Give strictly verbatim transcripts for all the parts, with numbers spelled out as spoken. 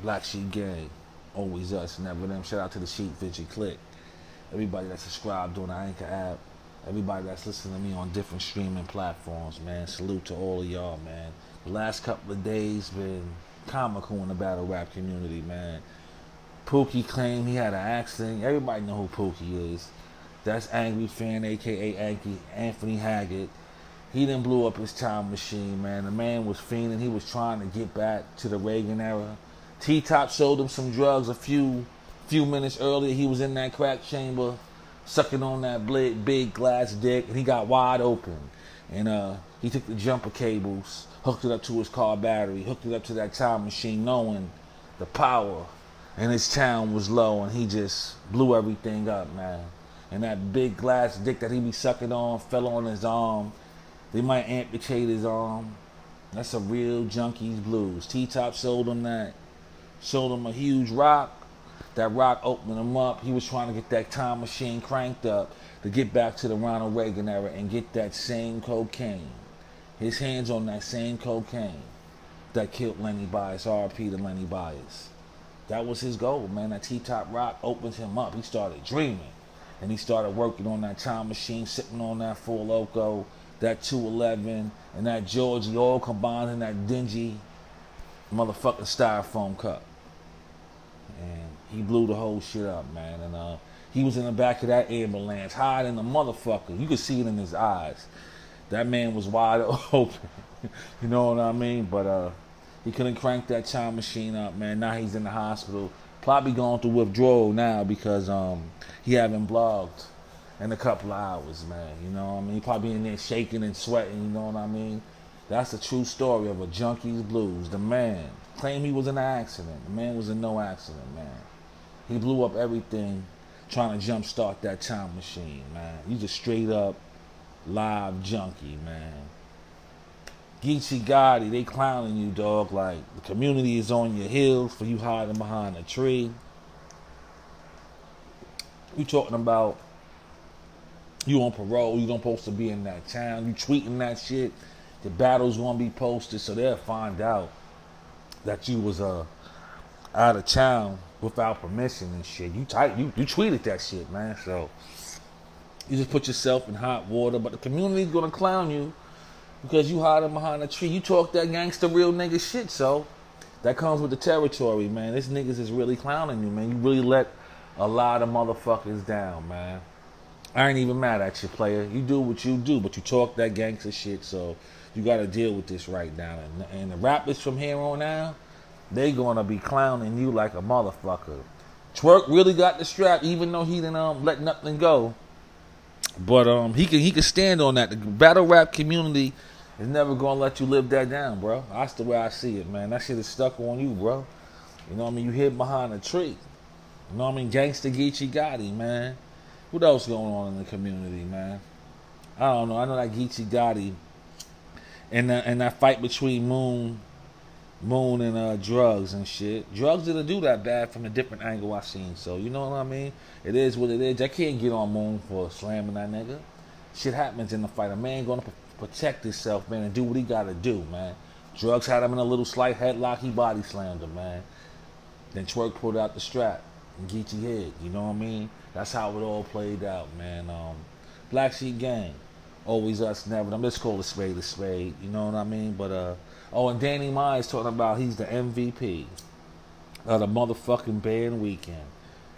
Black Sheep Gang, always us, never them. Shout out to the Sheep Vigil Click. Everybody that's subscribed on the Anchor app. Everybody that's listening to me on different streaming platforms, man. Salute to all of y'all, man. The last couple of days been comical in the battle rap community, man. Pookie claimed he had an accident. Everybody know who Pookie is. That's Angry Fan, a k a. Anthony Haggard. He done blew up his time machine, man. The man was fiending. He was trying to get back to the Reagan era. T-Top showed him some drugs a few few minutes earlier. He was in that crack chamber, sucking on that big glass dick, and he got wide open. And uh, he took the jumper cables, hooked it up to his car battery, hooked it up to that time machine, knowing the power. And his town was low, and he just blew everything up, man. And that big glass dick that he be sucking on fell on his arm. They might amputate his arm. That's a real Junkies blues. T-Top sold him that. Sold him a huge rock. That rock opened him up. He was trying to get that time machine cranked up to get back to the Ronald Reagan era and get that same cocaine. His hands on that same cocaine that killed Lenny Bias. R I P to Lenny Bias. That was his goal, man. That T-Top rock opened him up. He started dreaming. And he started working on that time machine, sitting on that Four Loko, that two eleven, and that Georgie, all combined in that dingy motherfucking styrofoam cup. And he blew the whole shit up, man. And uh, he was in the back of that ambulance, hiding the motherfucker. You could see it in his eyes. That man was wide open. You know what I mean? But uh, he couldn't crank that time machine up, man. Now he's in the hospital. Probably going through withdrawal now because um, he haven't blogged in a couple of hours, man. You know what I mean? He probably in there shaking and sweating, you know what I mean? That's a true story of a Junkies blues. The man claimed he was in an accident. The man was in no accident, man. He blew up everything trying to jumpstart that time machine, man. He's a straight up live junkie, man. Geechee Gotti, they clowning you, dog. Like, the community is on your heels for you hiding behind a tree. You talking about you on parole, you don't supposed to be in that town. You tweeting that shit. The battle's gonna be posted, so they'll find out that you was uh, out of town without permission and shit. You tight, you, you tweeted that shit, man. So you just put yourself in hot water, but the community's gonna clown you because you hiding behind a tree. You talk that gangster real nigga shit, so that comes with the territory, man. This niggas is really clowning you, man. You really let a lot of motherfuckers down, man. I ain't even mad at you, player. You do what you do, but you talk that gangster shit, so you got to deal with this right now. And, and the rappers from here on out, they going to be clowning you like a motherfucker. Twerk really got the strap, even though he didn't um, let nothing go. But um, he can he can stand on that. The battle rap community is never going to let you live that down, bro. That's the way I see it, man. That shit is stuck on you, bro. You know what I mean? You hid behind a tree. You know what I mean? Gangsta Geechee Gotti, man. What else going on in the community, man? I don't know. I know that Geechee Gotti and that, and that fight between Moon, Moon and uh, Drugs and shit. Drugs didn't do that bad from a different angle I seen. So you know what I mean? It is what it is. I can't get on Moon for slamming that nigga. Shit happens in the fight. A man gonna p- protect himself, man, and do what he gotta do, man. Drugs had him in a little slight headlock. He body slammed him, man. Then Twerk pulled out the strap and Geechee hit. You know what I mean? That's how it all played out, man. Um, Black Sheep Gang, always us, never them. Let's call a spade a spade. You know what I mean? But uh, oh, and Danny Myers talking about he's the M V P of the motherfucking band weekend.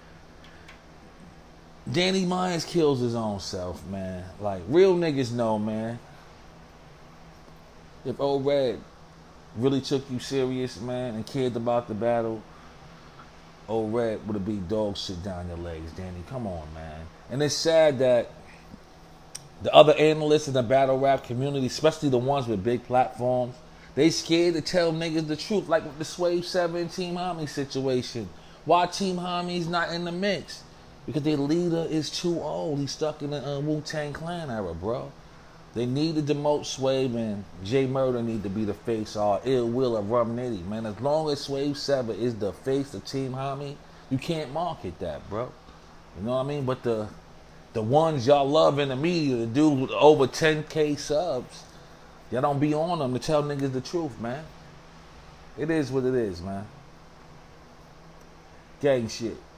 Danny Myers kills his own self, man. Like, real niggas know, man. If Old Red really took you serious, man, and cared about the battle, Old Red would have beat dog shit down your legs, Danny. Come on, man. And it's sad that the other analysts in the battle rap community, especially the ones with big platforms, they scared to tell niggas the truth, like with the Swave seven Team Homie situation. Why Team Homie's not in the mix? Because their leader is too old. He's stuck in the uh, Wu-Tang Clan era, bro. They need to demote Swave, and Jay Murder need to be the face, or Ill Will of Rum Nitty, man. As long as Swave seven is the face of Team Homie, you can't market that, bro. You know what I mean? But the the ones y'all love in the media, the dude with over ten K subs, y'all don't be on them to tell niggas the truth, man. It is what it is, man. Gang shit.